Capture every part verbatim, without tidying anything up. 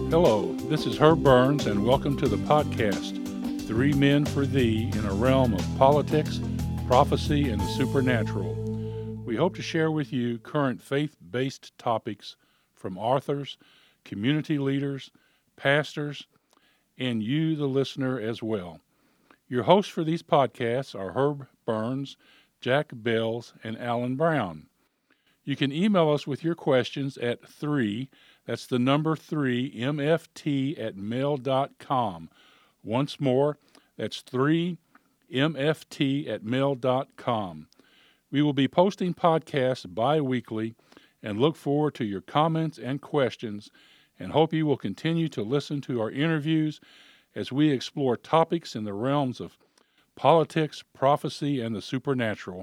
Hello, this is Herb Burns, and welcome to the podcast, Three Men for Thee, in a realm of politics, prophecy, and the supernatural. We hope to share with you current faith-based topics from authors, community leaders, pastors, and you, the listener, as well. Your hosts for these podcasts are Herb Burns, Jack Bells, and Alan Brown. You can email us with your questions at three, that's the number three, M F T at mail dot com. Once more, that's three, M F T at mail dot com. We will be posting podcasts bi-weekly and look forward to your comments and questions, and hope you will continue to listen to our interviews as we explore topics in the realms of politics, prophecy, and the supernatural.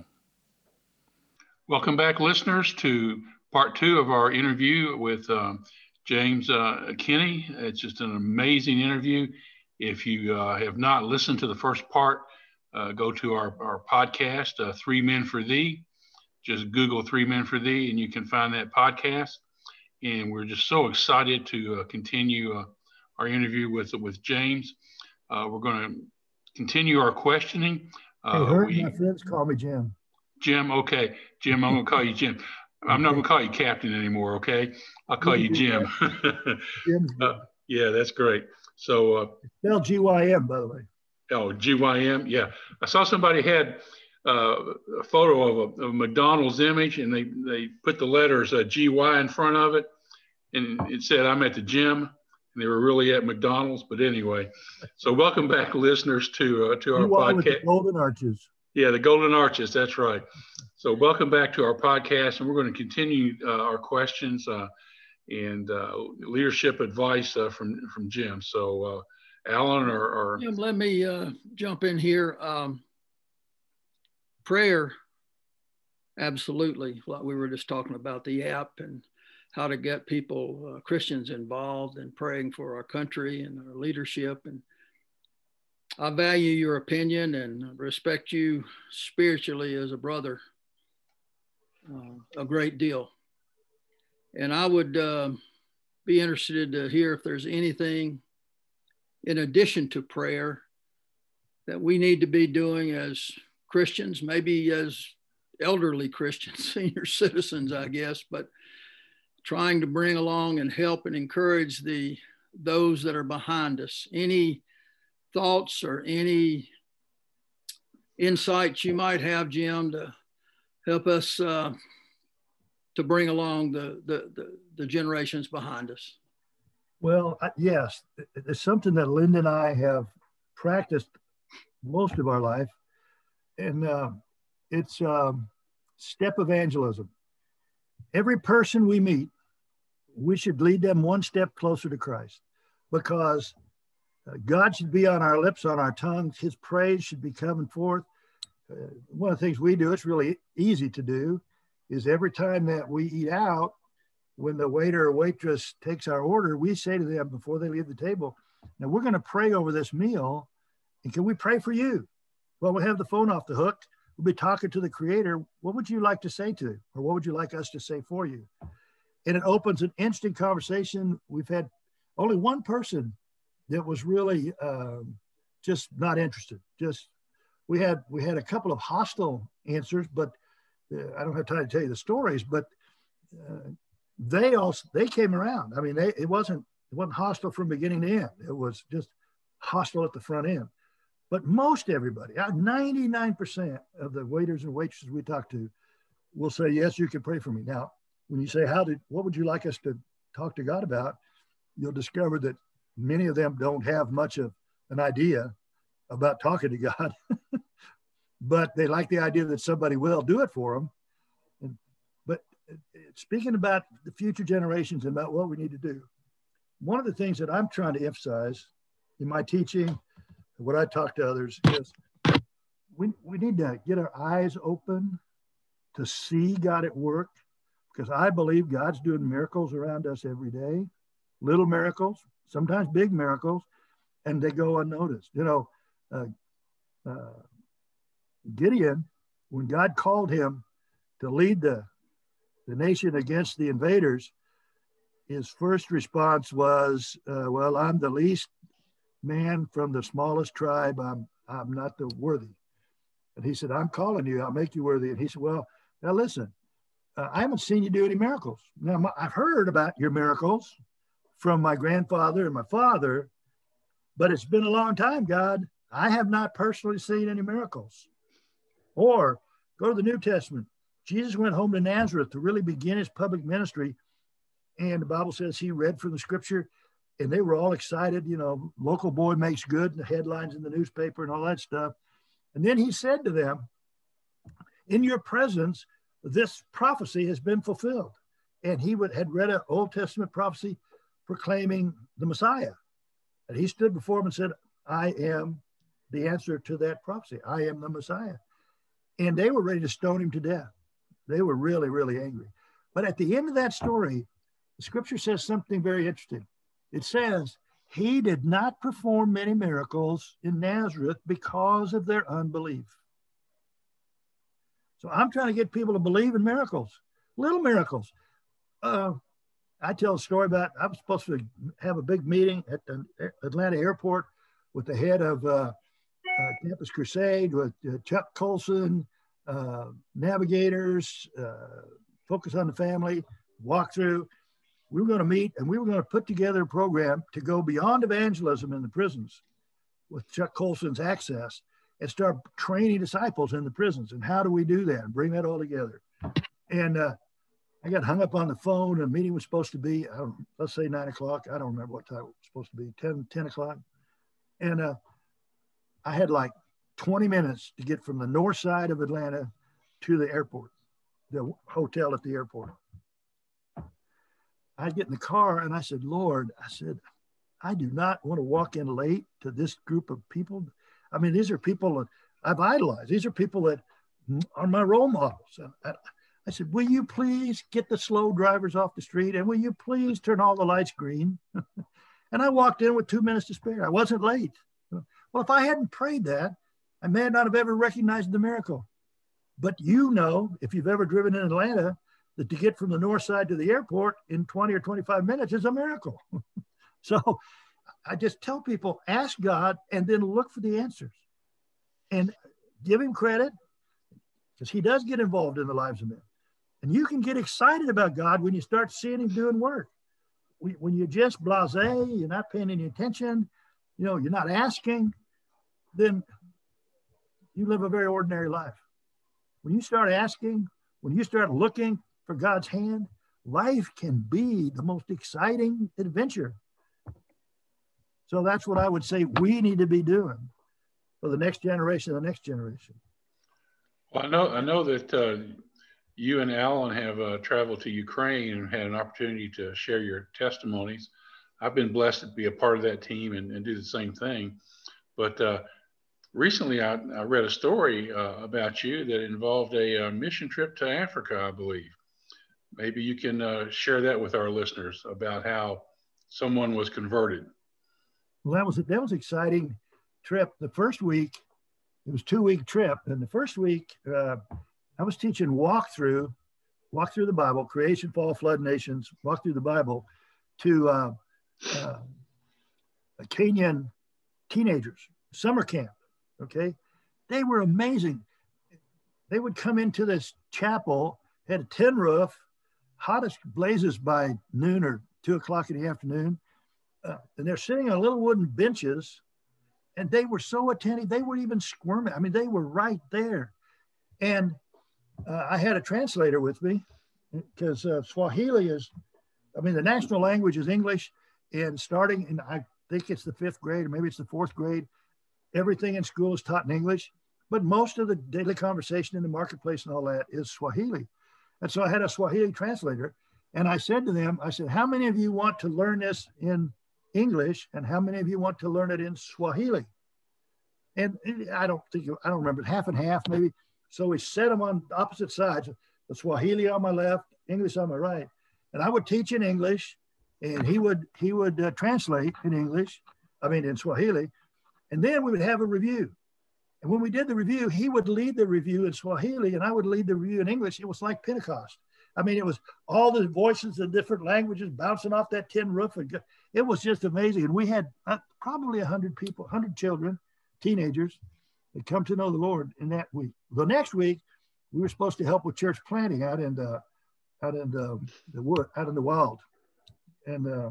Welcome back, listeners, to part two of our interview with um, James uh, Kinney. It's just an amazing interview. If you uh, have not listened to the first part, uh, go to our, our podcast, uh, Three Men for Thee. Just Google Three Men for Thee, and you can find that podcast. And we're just so excited to uh, continue uh, our interview with with James. Uh, we're going to continue our questioning. Uh, hey, Herb, we, my friends call me Jim. Jim, okay. Jim, I'm going to call you Jim. I'm not going to call you Captain anymore, okay? I'll call you Jim. uh, yeah, that's great. So, uh, spelled G Y M, by the way. Oh, G Y M, yeah. I saw somebody had uh, a photo of a, of a McDonald's image, and they, they put the letters uh, G Y in front of it, and it said, I'm at the gym, and they were really at McDonald's. But anyway, so welcome back, listeners, to uh, to our podcast. With the Golden Arches. Yeah, the Golden Arches, that's right. So welcome back to our podcast, and we're going to continue uh, our questions uh, and uh, leadership advice uh, from, from Jim. So uh, Alan or, or... Jim, let me uh, jump in here. Um, prayer, absolutely. Like we were just talking about the app and how to get people, uh, Christians, involved in praying for our country and our leadership. And I value your opinion and respect you spiritually as a brother uh, a great deal. And I would uh, be interested to hear if there's anything in addition to prayer that we need to be doing as Christians, maybe as elderly Christians, senior citizens, I guess, but trying to bring along and help and encourage the those that are behind us. Any thoughts or any insights you might have, Jim, to help us uh, to bring along the, the, the, the generations behind us? Well, yes, it's something that Linda and I have practiced most of our life. And uh, it's um, step evangelism. Every person we meet, we should lead them one step closer to Christ, because God should be on our lips, on our tongues. His praise should be coming forth. Uh, one of the things we do, it's really easy to do, is every time that we eat out, when the waiter or waitress takes our order, we say to them before they leave the table, now we're going to pray over this meal, and can we pray for you? Well, we'll have the phone off the hook. We'll be talking to the Creator. What would you like to say to, or what would you like us to say for you? And it opens an instant conversation. We've had only one person that was really um, just not interested. Just we had we had a couple of hostile answers, but uh, I don't have time to tell you the stories. But uh, they also they came around. I mean, they, it wasn't it wasn't hostile from beginning to end. It was just hostile at the front end. But most everybody, ninety-nine percent of the waiters and waitresses we talk to, will say, "Yes, you can pray for me." Now, when you say, "How did what would you like us to talk to God about?" you'll discover that many of them don't have much of an idea about talking to God, but they like the idea that somebody will do it for them. And, but speaking about the future generations and about what we need to do, one of the things that I'm trying to emphasize in my teaching, what I talk to others, is we, we need to get our eyes open to see God at work, because I believe God's doing miracles around us every day, little miracles, sometimes big miracles, and they go unnoticed. You know, uh, uh, Gideon, when God called him to lead the, the nation against the invaders, his first response was, uh, well, I'm the least man from the smallest tribe. I'm, I'm not the worthy. And he said, I'm calling you. I'll make you worthy. And he said, well, now listen, uh, I haven't seen you do any miracles. Now, I've heard about your miracles from my grandfather and my father, but it's been a long time, God. I have not personally seen any miracles. Or go to the New Testament. Jesus went home to Nazareth to really begin his public ministry. And the Bible says he read from the scripture, and they were all excited. You know, local boy makes good, and the headlines in the newspaper and all that stuff. And then he said to them, in your presence, this prophecy has been fulfilled. And he would, had read an Old Testament prophecy proclaiming the Messiah. And he stood before them and said, I am the answer to that prophecy. I am the Messiah. And they were ready to stone him to death. They were really, really angry. But at the end of that story, the scripture says something very interesting. It says, he did not perform many miracles in Nazareth because of their unbelief. So I'm trying to get people to believe in miracles, little miracles. Uh, I tell a story about, I was supposed to have a big meeting at the Atlanta airport with the head of uh, uh, Campus Crusade, with uh, Chuck Colson, uh, Navigators, uh, Focus on the Family, Walkthrough. We were going to meet and we were going to put together a program to go beyond evangelism in the prisons with Chuck Colson's access and start training disciples in the prisons. And how do we do that and bring that all together? And uh, I got hung up on the phone. The meeting was supposed to be, I don't, let's say nine o'clock. I don't remember what time it was supposed to be, ten, ten o'clock. And uh, I had like twenty minutes to get from the north side of Atlanta to the airport, the hotel at the airport. I get in the car and I said, Lord, I said, I do not want to walk in late to this group of people. I mean, these are people that I've idolized. These are people that are my role models. I, I said, will you please get the slow drivers off the street? And will you please turn all the lights green? And I walked in with two minutes to spare. I wasn't late. Well, if I hadn't prayed that, I may not have ever recognized the miracle. But you know, if you've ever driven in Atlanta, that to get from the north side to the airport in twenty or twenty-five minutes is a miracle. So I just tell people, ask God and then look for the answers and give him credit, because he does get involved in the lives of men. And you can get excited about God when you start seeing him doing work. When you're just blasé, you're not paying any attention, you know, you're not asking, then you live a very ordinary life. When you start asking, when you start looking for God's hand, life can be the most exciting adventure. So that's what I would say we need to be doing for the next generation, the next generation. Well, I know, I know that uh, you and Alan have uh, traveled to Ukraine and had an opportunity to share your testimonies. I've been blessed to be a part of that team and, and do the same thing. But uh, recently I, I read a story uh, about you that involved a, a mission trip to Africa, I believe. Maybe you can uh, share that with our listeners about how someone was converted. Well, that was, that was an exciting trip. The first week, it was a two-week trip. And the first week, uh, I was teaching walk through, walk through the Bible, creation, fall, flood, nations, walk through the Bible to uh, uh, Kenyan teenagers, summer camp, okay? They were amazing. They would come into this chapel, had a tin roof, hottest blazes by noon or two o'clock in the afternoon. Uh, and they're sitting on little wooden benches, and they were so attentive. They weren't even squirming. I mean, they were right there. And uh, I had a translator with me because uh, Swahili is, I mean, the national language is English, and starting in, I think it's the fifth grade, or maybe it's the fourth grade, everything in school is taught in English, but most of the daily conversation in the marketplace and all that is Swahili. And so I had a Swahili translator, and I said to them, I said, how many of you want to learn this in English, and how many of you want to learn it in Swahili? And I don't think, I don't remember, half and half maybe. So we set them on opposite sides, the Swahili on my left, English on my right. And I would teach in English, and he would, he would uh, translate in English, I mean, in Swahili. And then we would have a review. And when we did the review, he would lead the review in Swahili, and I would lead the review in English. It was like Pentecost. I mean, it was all the voices in different languages bouncing off that tin roof. And it was just amazing. And we had uh, probably one hundred people, one hundred children, teenagers that come to know the Lord in that week. The next week, we were supposed to help with church planting out in the, out in the, the wood, out in the wild. And uh,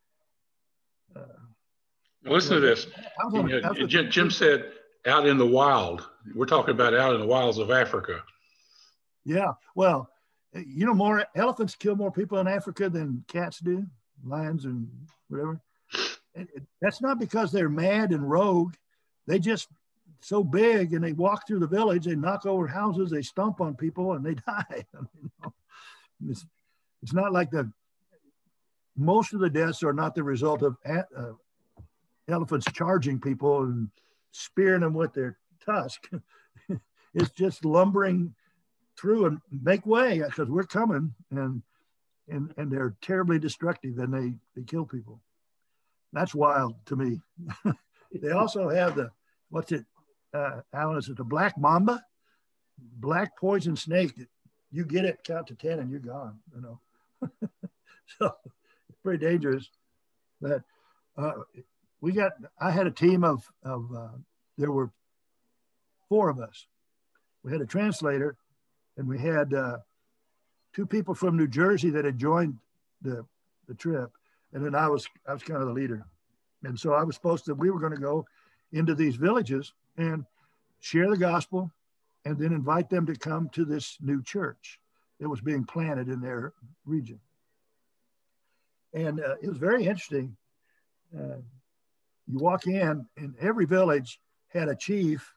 uh, listen to this. On, you know, Jim, Jim said, out in the wild. We're talking about out in the wilds of Africa. Yeah. Well, you know, more elephants kill more people in Africa than cats do, lions and whatever. And that's not because they're mad and rogue. They just so big and they walk through the village, they knock over houses, they stomp on people and they die. I mean, you know, it's, it's not like the, most of the deaths are not the result of uh, elephants charging people and spearing them with their tusk. It's just lumbering through and make way because we're coming, and and and they're terribly destructive and they they kill people. That's wild to me. They also have the, what's it, uh, Alan, is it the black mamba? Black poison snake. You get it, count to ten and you're gone, you know. So it's pretty dangerous. But uh, we got, I had a team of, of uh, there were four of us. We had a translator and we had uh, two people from New Jersey that had joined the, the trip. And then I was, I was kind of the leader. And so I was supposed to, we were going to go into these villages and share the gospel and then invite them to come to this new church that was being planted in their region. And uh, it was very interesting. Uh, you walk in and every village had a chief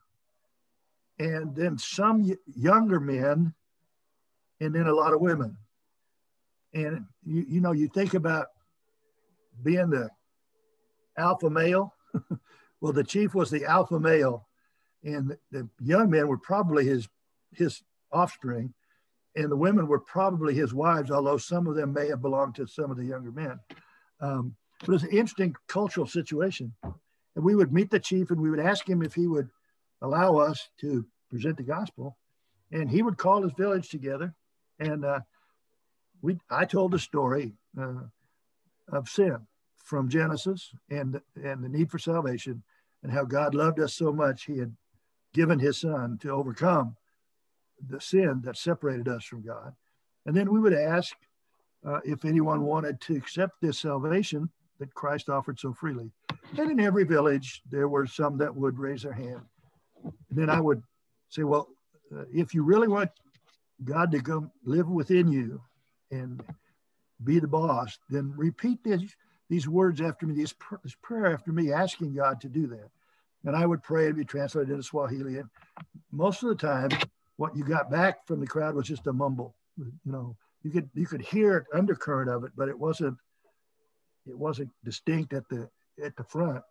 and then some y- younger men and then a lot of women. And you, you know, you think about being the alpha male. Well, the chief was the alpha male and the, the young men were probably his, his offspring, and the women were probably his wives, although some of them may have belonged to some of the younger men. Um, but it was an interesting cultural situation. And we would meet the chief and we would ask him if he would allow us to present the gospel. And he would call his village together. And uh, we, I told the story uh, of sin from Genesis and, and the need for salvation and how God loved us so much, he had given his son to overcome the sin that separated us from God. And then we would ask uh, if anyone wanted to accept this salvation that Christ offered so freely. And in every village, there were some that would raise their hand. And then I would say, well, uh, if you really want God to come live within you and be the boss, then repeat this, these words after me, this, pr- this prayer after me, asking God to do that. And I would pray and be translated into Swahili. And most of the time, what you got back from the crowd was just a mumble. You know, you could you could hear an undercurrent of it, but it wasn't it wasn't distinct at the at the front.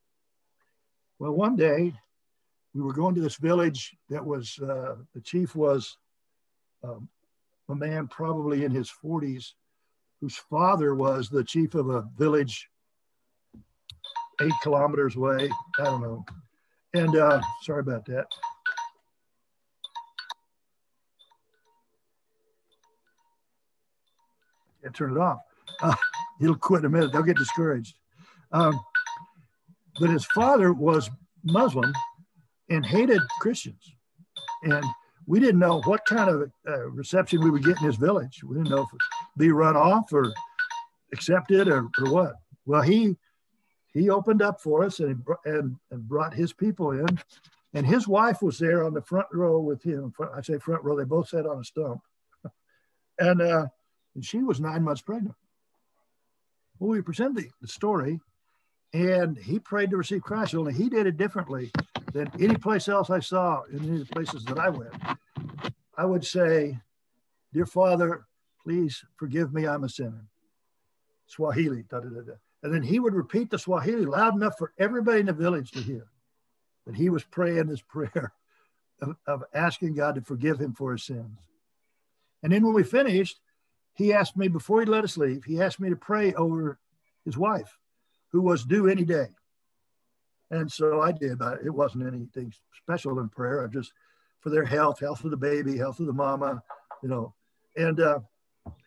Well, one day we were going to this village that was uh, the chief was um, a man probably in his forties, whose father was the chief of a village eight kilometers away. I don't know. And uh, sorry about that. And turn it off. Uh, he'll quit in a minute. They'll get discouraged. Um, but his father was Muslim and hated Christians. And we didn't know what kind of uh, reception we would get in his village. We didn't know if it would be run off or accepted or, or what. Well, he he opened up for us and, and, and brought his people in. And his wife was there on the front row with him. I say front row, they both sat on a stump. and uh, And she was nine months pregnant. Well, we presented the, the story, and he prayed to receive Christ, only he did it differently than any place else I saw in any of the places that I went. I would say, dear Father, please forgive me, I'm a sinner. Swahili, da, da, da, da. And then he would repeat the Swahili loud enough for everybody in the village to hear that he was praying this prayer of, of asking God to forgive him for his sins. And then when we finished, he asked me, before he let us leave, he asked me to pray over his wife, who was due any day. And so I did. It wasn't anything special in prayer. I just, for their health, health of the baby, health of the mama, you know. And uh,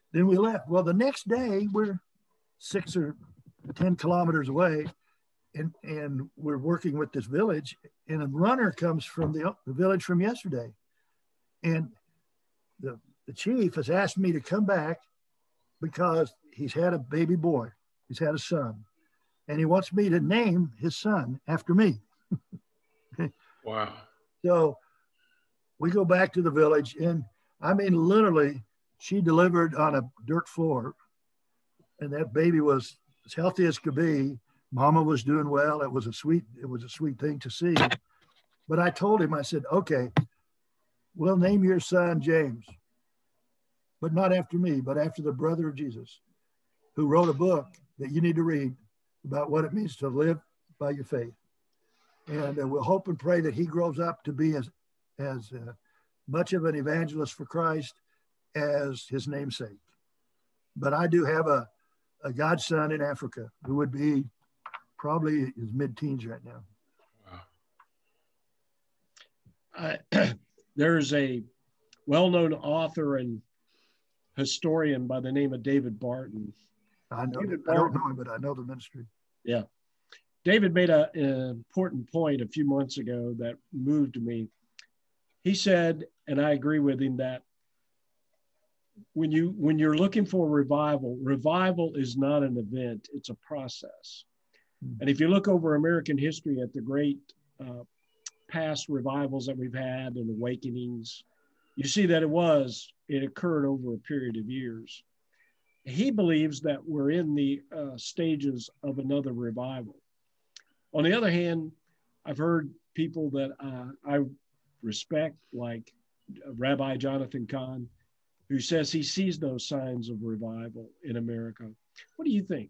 then we left. Well, the next day we're six or ten kilometers away, and, and we're working with this village, and a runner comes from the, the village from yesterday. And the, the chief has asked me to come back because he's had a baby boy. He's had a son. And he wants me to name his son after me. Wow. So we go back to the village, and I mean, literally, she delivered on a dirt floor, and that baby was as healthy as could be. Mama was doing well. It was a sweet, it was a sweet thing to see. But I told him, I said, okay, we'll name your son James, but not after me, but after the brother of Jesus, who wrote a book that you need to read about what it means to live by your faith. And uh, we'll hope and pray that he grows up to be as, as uh, much of an evangelist for Christ as his namesake. But I do have a, a godson in Africa who would be probably his mid-teens right now. Wow. Uh, there's a well-known author and historian by the name of David Barton. I know. David I don't Barton, know him, but I know the ministry. Yeah. David made a, an important point a few months ago that moved me. He said, and I agree with him, that when you when you're looking for revival, revival is not an event, it's a process. Mm-hmm. And if you look over American history at the great uh, past revivals that we've had and awakenings, you see that it was, it occurred over a period of years. He believes that we're in the uh, stages of another revival. On the other hand, I've heard people that uh, I respect, like Rabbi Jonathan Cahn, who says he sees no signs of revival in America. What do you think?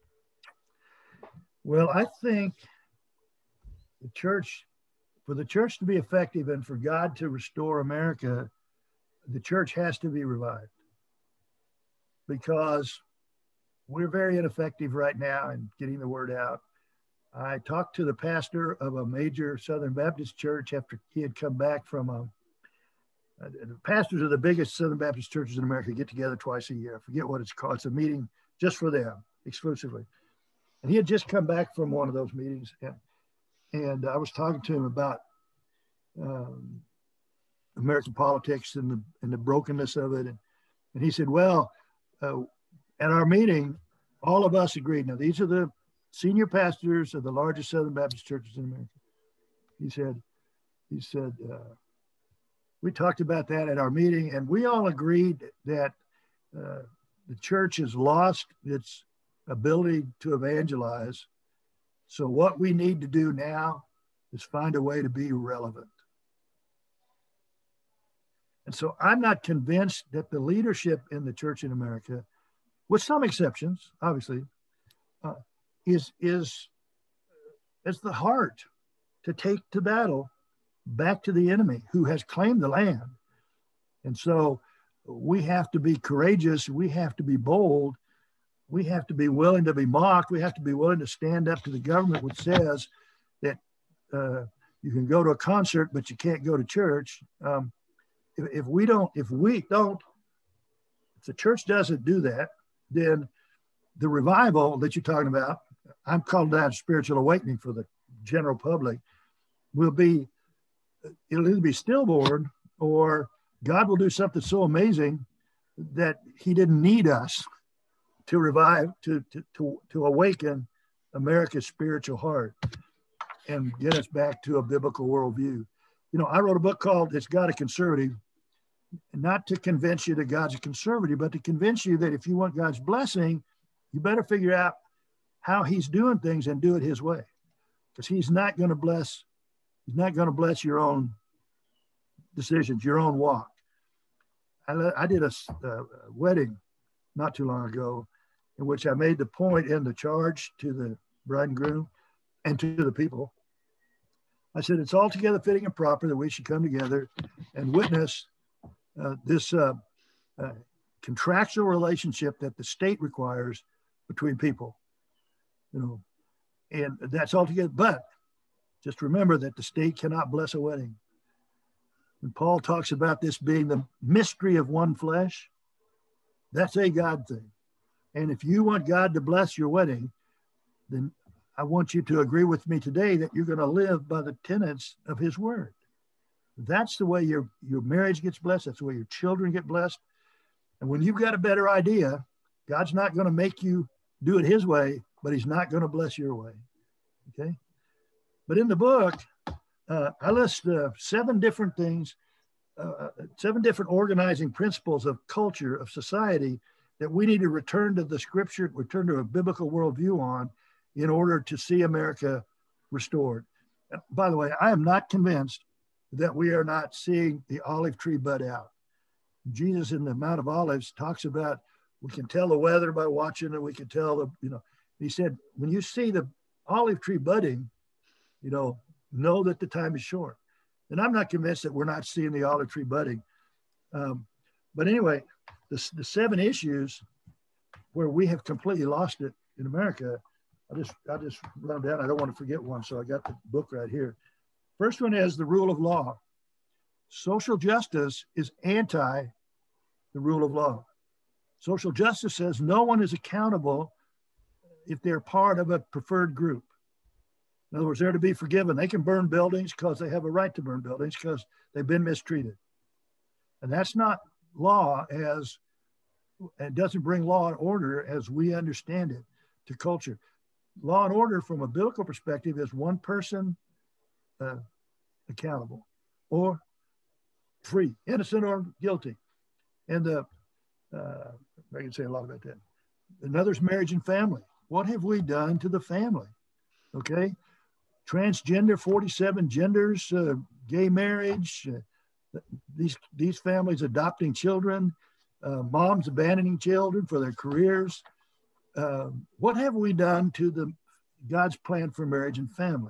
Well, I think the church, for the church to be effective and for God to restore America, the church has to be revived, because we're very ineffective right now in getting the word out. I talked to the pastor of a major Southern Baptist church after he had come back from a, uh, the pastors of the biggest Southern Baptist churches in America get together twice a year. I forget what it's called. It's a meeting just for them exclusively. And he had just come back from one of those meetings. And, and I was talking to him about um, American politics and the, and the brokenness of it. And, and he said, well, uh, at our meeting, all of us agreed. Now, these are the senior pastors of the largest Southern Baptist churches in America. He said, he said, uh, we talked about that at our meeting, and we all agreed that uh, the church has lost its ability to evangelize. So what we need to do now is find a way to be relevant. And so I'm not convinced that the leadership in the church in America, with some exceptions, obviously, uh, is, is, is the heart to take to battle back to the enemy who has claimed the land. And so we have to be courageous. We have to be bold. We have to be willing to be mocked. We have to be willing to stand up to the government, which says that uh, you can go to a concert, but you can't go to church. Um, if, if we don't, if we don't, if the church doesn't do that, then the revival that you're talking about, I'm calling that a spiritual awakening for the general public, will be, it'll either be stillborn or God will do something so amazing that he didn't need us to revive, to, to, to, to awaken America's spiritual heart and get us back to a biblical worldview. You know, I wrote a book called It's God a Conservative, not to convince you that God's a conservative, but to convince you that if you want God's blessing, you better figure out how he's doing things and do it his way. Because he's not going to bless, he's not going to bless your own decisions, your own walk. I, I did a, a wedding not too long ago in which I made the point in the charge to the bride and groom and to the people. I said, it's altogether fitting and proper that we should come together and witness uh, this uh, uh, contractual relationship that the state requires between people, you know, and that's altogether, but just remember that the state cannot bless a wedding. And Paul talks about this being the mystery of one flesh. That's a God thing. And if you want God to bless your wedding, then I want you to agree with me today that you're going to live by the tenets of his word. That's the way your, your marriage gets blessed. That's the way your children get blessed. And when you've got a better idea, God's not going to make you do it his way, but he's not going to bless your way. Okay. But in the book, uh, I list uh, seven different things, uh, seven different organizing principles of culture, of society, that we need to return to the scripture, return to a biblical worldview on in order to see America restored. And by the way, I am not convinced that we are not seeing the olive tree bud out. Jesus in the Mount of Olives talks about, we can tell the weather by watching it. We can tell the, you know, he said, when you see the olive tree budding, you know, know that the time is short. And I'm not convinced that we're not seeing the olive tree budding. Um, but anyway, the, the seven issues where we have completely lost it in America, I just, I just run down. I don't want to forget one. So I got the book right here. First one is the rule of law. Social justice is anti the rule of law. Social justice says no one is accountable if they're part of a preferred group. In other words, they're to be forgiven. They can burn buildings because they have a right to burn buildings because they've been mistreated. And that's not law as, it doesn't bring law and order as we understand it to culture. Law and order from a biblical perspective is one person uh, accountable or free, innocent or guilty. And the, uh, I can say a lot about that. Another's marriage and family. What have we done to the family? Okay. Transgender, forty-seven genders, uh, gay marriage, uh, these, these families adopting children, uh, moms abandoning children for their careers. Uh, what have we done to the God's plan for marriage and family?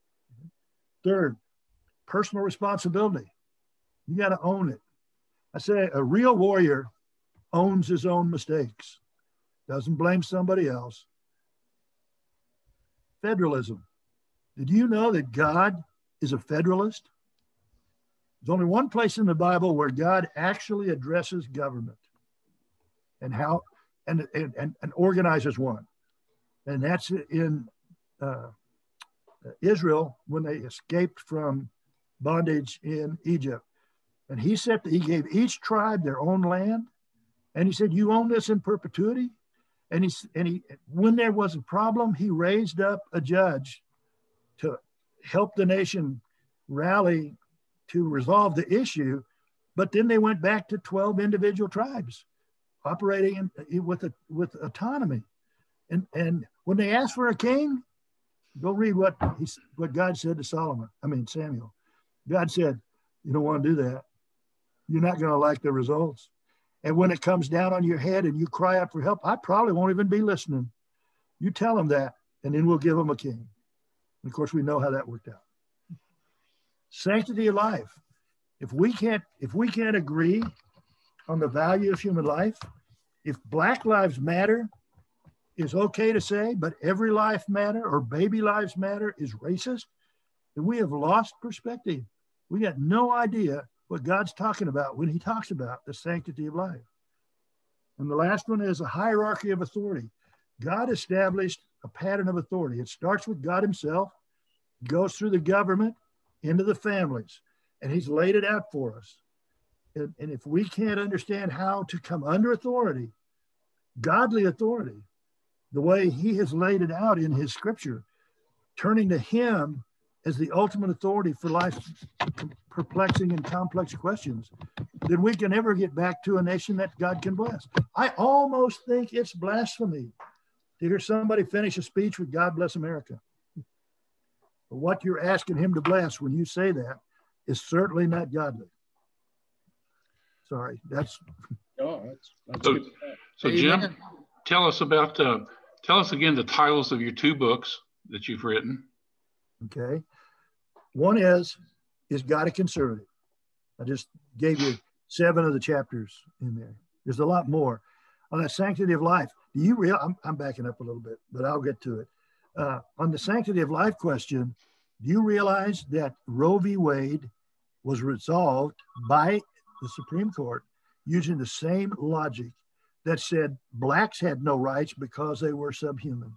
Third, personal responsibility. You got to own it. I say a real warrior owns his own mistakes, doesn't blame somebody else. Federalism. Did you know that God is a federalist? There's only one place in the Bible where God actually addresses government and how and, and, and, and organizes one. And that's in uh, Israel when they escaped from bondage in Egypt. And he said he gave each tribe their own land. And he said, you own this in perpetuity. And he, and he, when there was a problem, he raised up a judge to help the nation rally to resolve the issue. But then they went back to twelve individual tribes operating in, with, a, with autonomy. And, and when they asked for a king, go read what, he, what God said to Solomon, I mean, Samuel. God said, you don't want to do that. You're not going to like the results. And when it comes down on your head and you cry out for help, I probably won't even be listening. You tell them that, and then we'll give them a king. And of course, we know how that worked out. Sanctity of life. If we can't, if we can't agree on the value of human life, if Black Lives Matter is okay to say, but every life matter or baby lives matter is racist, then we have lost perspective. We got no idea what God's talking about when he talks about the sanctity of life. And the last one is a hierarchy of authority. God established a pattern of authority. It starts with God himself, goes through the government, into the families, and he's laid it out for us. And, and if we can't understand how to come under authority, godly authority, the way he has laid it out in his scripture, turning to him as the ultimate authority for life's perplexing and complex questions, then we can never get back to a nation that God can bless. I almost think it's blasphemy to hear somebody finish a speech with God bless America. But what you're asking him to bless when you say that is certainly not godly. Sorry, that's. Oh, that's, that's so, good. So Jim, tell us about, uh, tell us again the titles of your two books that you've written. Okay. One is, is God a conservative? I just gave you seven of the chapters in there. There's a lot more. On the sanctity of life, do you real? I'm, I'm backing up a little bit, but I'll get to it. Uh, on the sanctity of life question, do you realize that Roe v. Wade was resolved by the Supreme Court using the same logic that said blacks had no rights because they were subhuman.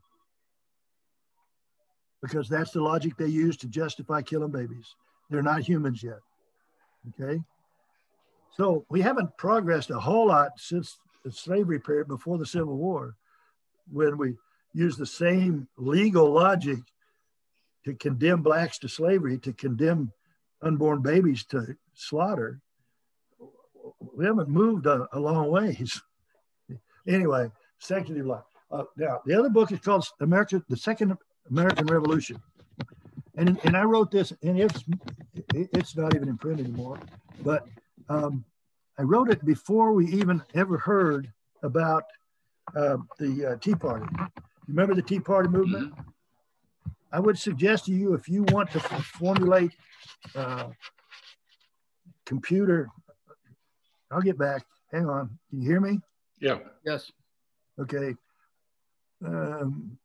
Because that's the logic they use to justify killing babies. They're not humans yet, okay? So we haven't progressed a whole lot since the slavery period before the Civil War, when we use the same legal logic to condemn blacks to slavery, to condemn unborn babies to slaughter. We haven't moved a, a long ways. Anyway, Second Life. Uh, now, the other book is called America, The Second American Revolution. And, and I wrote this, and it's, it's not even in print anymore, but um, I wrote it before we even ever heard about uh, the uh, Tea Party. Remember the Tea Party movement? Mm-hmm. I would suggest to you, if you want to formulate uh, computer, I'll get back. Hang on. Can you hear me? Yeah. Yes. Okay. Um,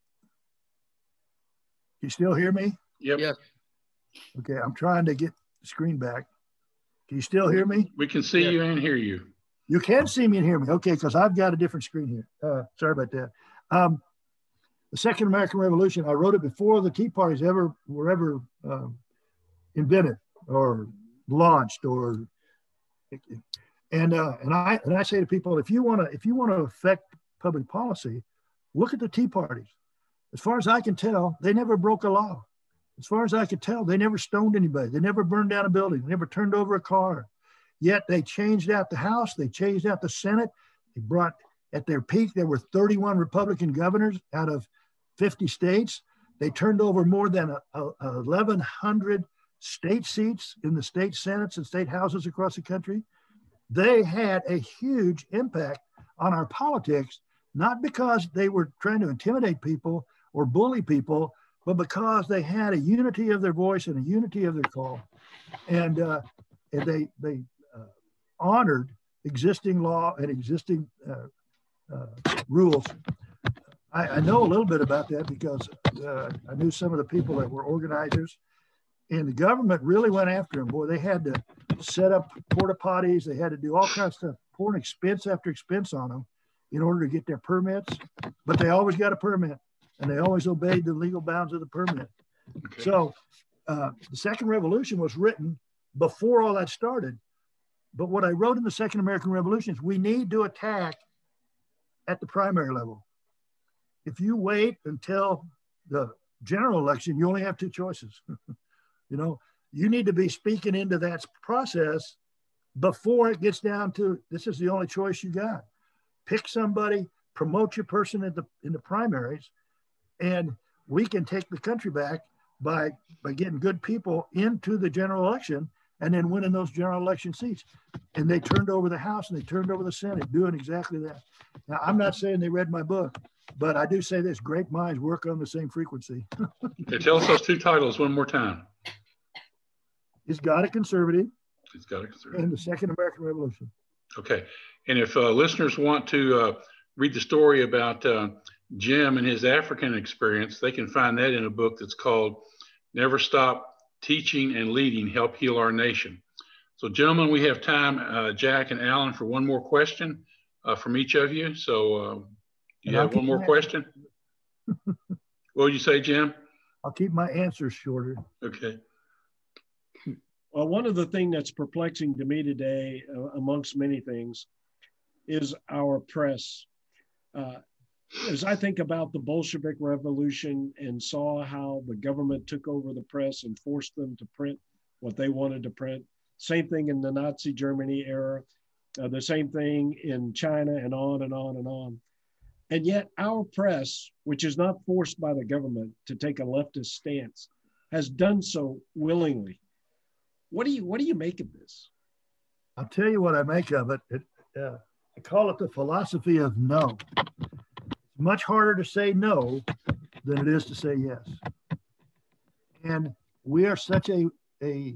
you still hear me? Yep. Yes. Okay. I'm trying to get the screen back. Can you still hear me? We can see yeah. you and hear you. You can see me and hear me. Okay. Because I've got a different screen here. Uh, sorry about that. Um, the Second American Revolution, I wrote it before the Tea Parties ever were ever um, invented or launched or and uh, and I and I say to people, if you want to if you want to affect public policy, look at the Tea Parties. As far as I can tell, they never broke a law. As far as I could tell, they never stoned anybody. They never burned down a building. They never turned over a car. Yet they changed out the House. They changed out the Senate. They brought, at their peak, there were thirty-one Republican governors out of fifty states. They turned over more than a, a, eleven hundred state seats in the state senates and state houses across the country. They had a huge impact on our politics, not because they were trying to intimidate people or bully people, but because they had a unity of their voice and a unity of their call. And, uh, and they, they uh, honored existing law and existing uh, uh, rules. I, I know a little bit about that because uh, I knew some of the people that were organizers, and the government really went after them. Boy, they had to set up porta potties. They had to do all kinds of stuff, pouring expense after expense on them in order to get their permits. But they always got a permit, and they always obeyed the legal bounds of the permit. Okay. So uh, the Second Revolution was written before all that started. But what I wrote in the Second American Revolution is we need to attack at the primary level. If you wait until the general election, you only have two choices. You know, you need to be speaking into that process before it gets down to, this is the only choice you got. Pick somebody, promote your person in the, in the primaries, and we can take the country back by, by getting good people into the general election and then winning those general election seats. And they turned over the House and they turned over the Senate, doing exactly that. Now, I'm not saying they read my book, but I do say this: great minds work on the same frequency. Okay, tell us those two titles one more time. Is God a Conservative? Is God a Conservative? And the Second American Revolution. Okay. And if uh, listeners want to uh, read the story about uh, Jim and his African experience, they can find that in a book that's called Never Stop Teaching and Leading, Help Heal Our Nation. So gentlemen, we have time, uh, Jack and Alan, for one more question uh, from each of you. So uh, do you have one more question? What would you say, Jim? I'll keep my answers shorter. Okay. Well, one of the things that's perplexing to me today, uh, amongst many things, is our press. Uh, as I think about the Bolshevik Revolution and saw how the government took over the press and forced them to print what they wanted to print, same thing in the Nazi Germany era, uh, the same thing in China, and on and on and on. And yet our press, which is not forced by the government to take a leftist stance, has done so willingly. What do you what do you make of this? I'll tell you what I make of it. it uh, I call it the philosophy of no. It's much harder to say no than it is to say yes. And we are such a, a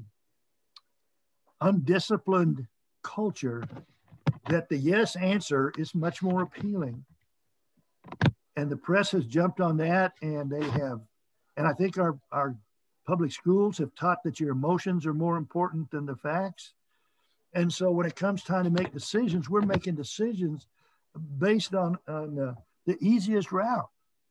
undisciplined culture that the yes answer is much more appealing. And the press has jumped on that, and they have, and I think our, our public schools have taught that your emotions are more important than the facts. And so when it comes time to make decisions, we're making decisions based on, on uh, the easiest route.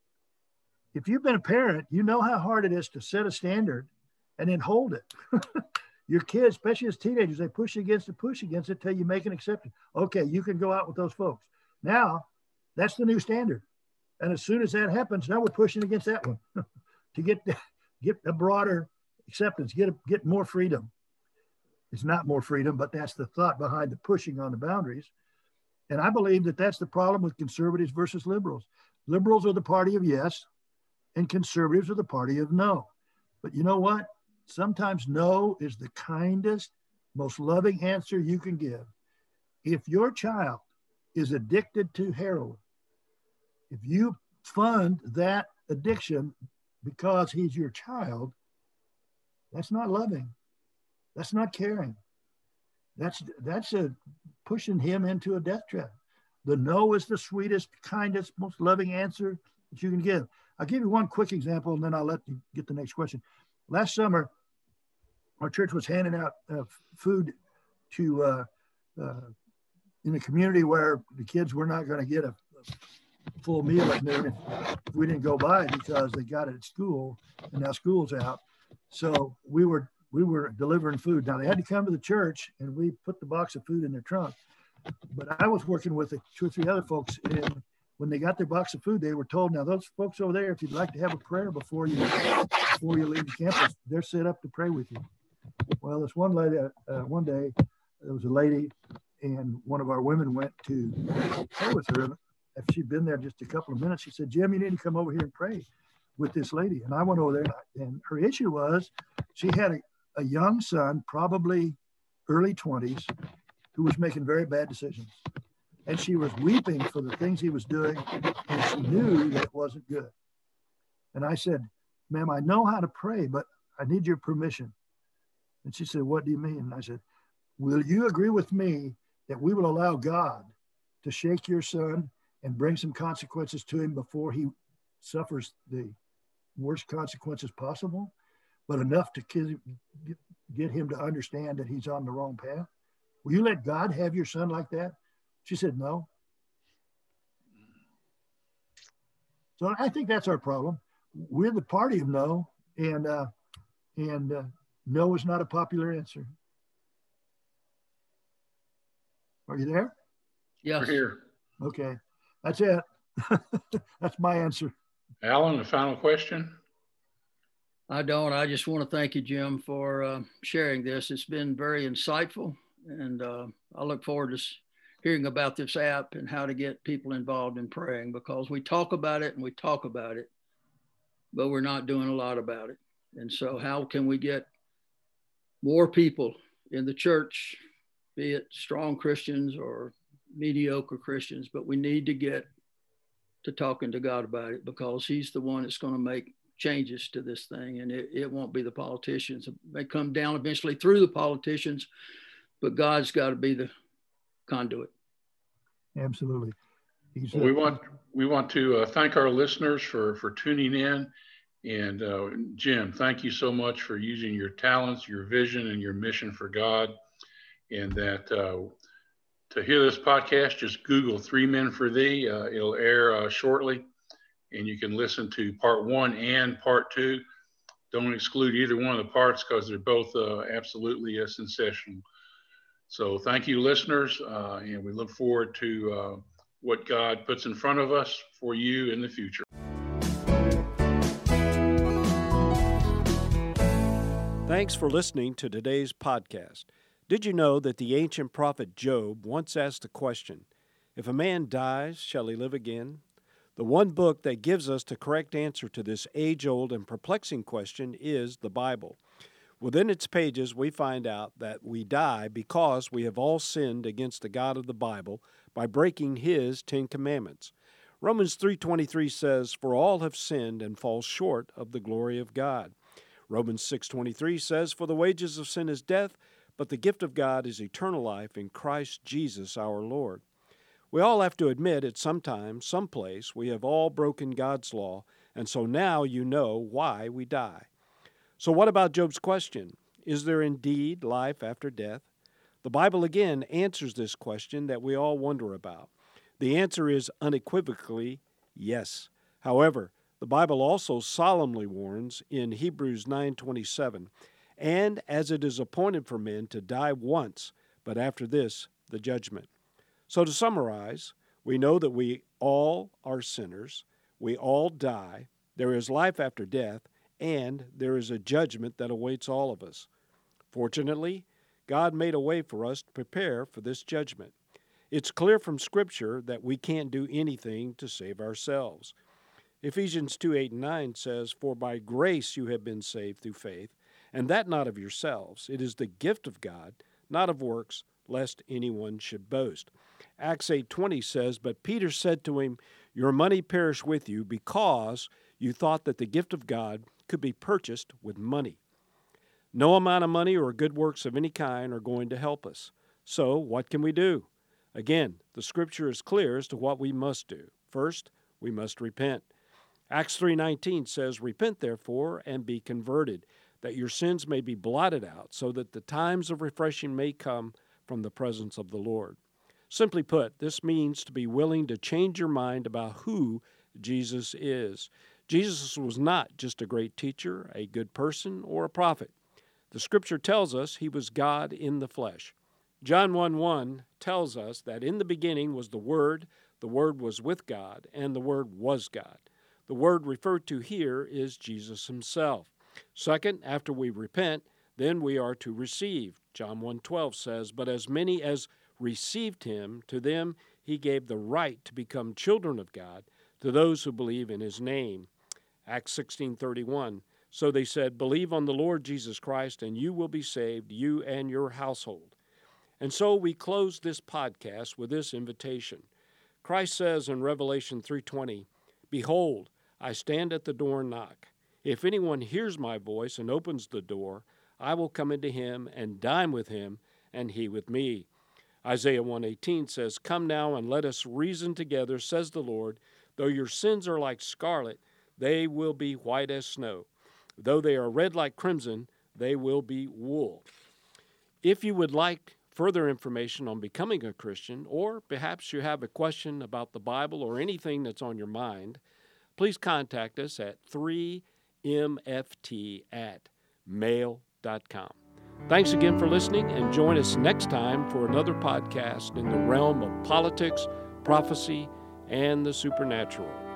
If you've been a parent, you know how hard it is to set a standard and then hold it. Your kids, especially as teenagers, they push against it, push against it till you make an exception. Okay, you can go out with those folks. Now, that's the new standard. And as soon as that happens, now we're pushing against that one to get get a broader acceptance, get a, get more freedom. It's not more freedom, but that's the thought behind the pushing on the boundaries. And I believe that that's the problem with conservatives versus liberals. Liberals are the party of yes, and conservatives are the party of no. But you know what? Sometimes no is the kindest, most loving answer you can give. If your child is addicted to heroin, if you fund that addiction because he's your child, that's not loving. That's not caring. That's that's a pushing him into a death trap. The no is the sweetest, kindest, most loving answer that you can give. I'll give you one quick example, and then I'll let you get the next question. Last summer, our church was handing out uh, food to uh, uh, in a community where the kids were not going to get a, a full meal at noon if, if we didn't go by because they got it at school, and now school's out. So we were we were delivering food. Now they had to come to the church, and we put the box of food in their trunk. But I was working with two or three other folks, and when they got their box of food, they were told, now those folks over there, if you'd like to have a prayer before you before you leave the campus, they're set up to pray with you. Well, this one lady, uh, one day, there was a lady, and one of our women went to pray with her. After she'd been there just a couple of minutes, she said, Jim, you need to come over here and pray with this lady. And I went over there, and, I, and her issue was she had a, a young son, probably early twenties, who was making very bad decisions. And she was weeping for the things he was doing, and she knew that it wasn't good. And I said, ma'am, I know how to pray, but I need your permission. And she said, what do you mean? And I said, will you agree with me that we will allow God to shake your son and bring some consequences to him before he suffers the worst consequences possible, but enough to get him to understand that he's on the wrong path? Will you let God have your son like that? She said, no. So I think that's our problem. We're the party of no, and uh, and uh, no is not a popular answer. Are you there? Yes. We're here. Okay, that's it. That's my answer. Alan, a final question? I don't. I just want to thank you, Jim, for uh, sharing this. It's been very insightful, and uh, I look forward to hearing about this app and how to get people involved in praying, because we talk about it and we talk about it, but we're not doing a lot about it. And so how can we get more people in the church, be it strong Christians or mediocre Christians, but we need to get to talking to God about it, because he's the one that's going to make changes to this thing. And it, it won't be the politicians. It may come down eventually through the politicians, but God's got to be the conduit. Absolutely. He's, well, we want we want to uh, thank our listeners for for tuning in, and uh, Jim, thank you so much for using your talents, your vision, and your mission for God. And that uh, to hear this podcast, just Google Three Men for Thee. Uh, it'll air uh, shortly, and you can listen to part one and part two. Don't exclude either one of the parts, because they're both uh, absolutely uh, sensational. So thank you, listeners, uh, and we look forward to uh, what God puts in front of us for you in the future. Thanks for listening to today's podcast. Did you know that the ancient prophet Job once asked the question, if a man dies, shall he live again? The one book that gives us the correct answer to this age-old and perplexing question is the Bible. Within its pages, we find out that we die because we have all sinned against the God of the Bible by breaking his Ten Commandments. Romans three twenty-three says, for all have sinned and fall short of the glory of God. Romans six twenty-three says, for the wages of sin is death, but the gift of God is eternal life in Christ Jesus our Lord. We all have to admit at some time, some place, we have all broken God's law, and so now you know why we die. So what about Job's question? Is there indeed life after death? The Bible again answers this question that we all wonder about. The answer is unequivocally yes. However, the Bible also solemnly warns in Hebrews nine twenty-seven, "And as it is appointed for men to die once, but after this, the judgment." So to summarize, we know that we all are sinners, we all die, there is life after death, and there is a judgment that awaits all of us. Fortunately, God made a way for us to prepare for this judgment. It's clear from Scripture that we can't do anything to save ourselves. Ephesians two eight and nine says, "For by grace you have been saved through faith, and that not of yourselves. It is the gift of God, not of works, lest anyone should boast." Acts eight twenty says, "But Peter said to him, Your money perish with you, because you thought that the gift of God could be purchased with money." No amount of money or good works of any kind are going to help us. So what can we do? Again, the Scripture is clear as to what we must do. First, we must repent. Acts three nineteen says, "Repent therefore and be converted, that your sins may be blotted out, so that the times of refreshing may come from the presence of the Lord." Simply put, this means to be willing to change your mind about who Jesus is. Jesus was not just a great teacher, a good person, or a prophet. The Scripture tells us he was God in the flesh. John one one tells us that in the beginning was the Word, the Word was with God, and the Word was God. The Word referred to here is Jesus himself. Second, after we repent, then we are to receive. John one twelve says, "But as many as received him, to them he gave the right to become children of God, to those who believe in his name." Acts sixteen thirty-one, "So they said, Believe on the Lord Jesus Christ, and you will be saved, you and your household." And so we close this podcast with this invitation. Christ says in Revelation three twenty, "Behold, I stand at the door and knock. If anyone hears my voice and opens the door, I will come into him and dine with him, and he with me." Isaiah one eighteen says, "Come now and let us reason together, says the Lord. Though your sins are like scarlet, they will be white as snow. Though they are red like crimson, they will be wool." If you would like further information on becoming a Christian, or perhaps you have a question about the Bible or anything that's on your mind, please contact us at three m f t at mail dot com. Thanks again for listening, and join us next time for another podcast in the realm of politics, prophecy, and the supernatural.